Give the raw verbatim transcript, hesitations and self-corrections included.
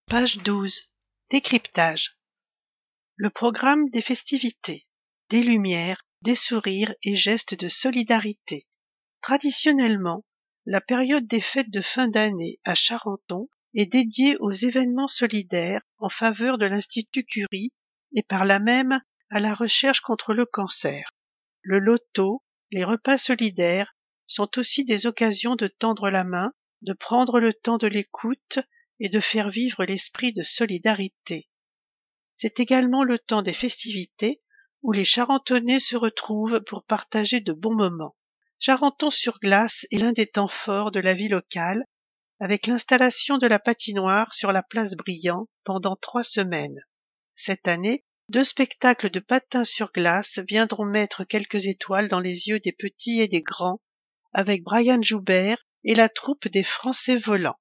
Page douze. Décryptage. Le programme des festivités. Des lumières, des sourires et gestes de solidarité. Traditionnellement, la période des fêtes de fin d'année à Charenton est dédiée aux événements solidaires en faveur de l'Institut Curie et par là même à la recherche contre le cancer. Le loto, les repas solidaires sont aussi des occasions de tendre la main, de prendre le temps de l'écoute et de faire vivre l'esprit de solidarité. C'est également le temps des festivités où les Charentonais se retrouvent pour partager de bons moments. Charenton-sur-Glace est l'un des temps forts de la vie locale, avec l'installation de la patinoire sur la place Briand pendant trois semaines. Cette année, deux spectacles de patins sur glace viendront mettre quelques étoiles dans les yeux des petits et des grands, avec Brian Joubert et la troupe des Français volants.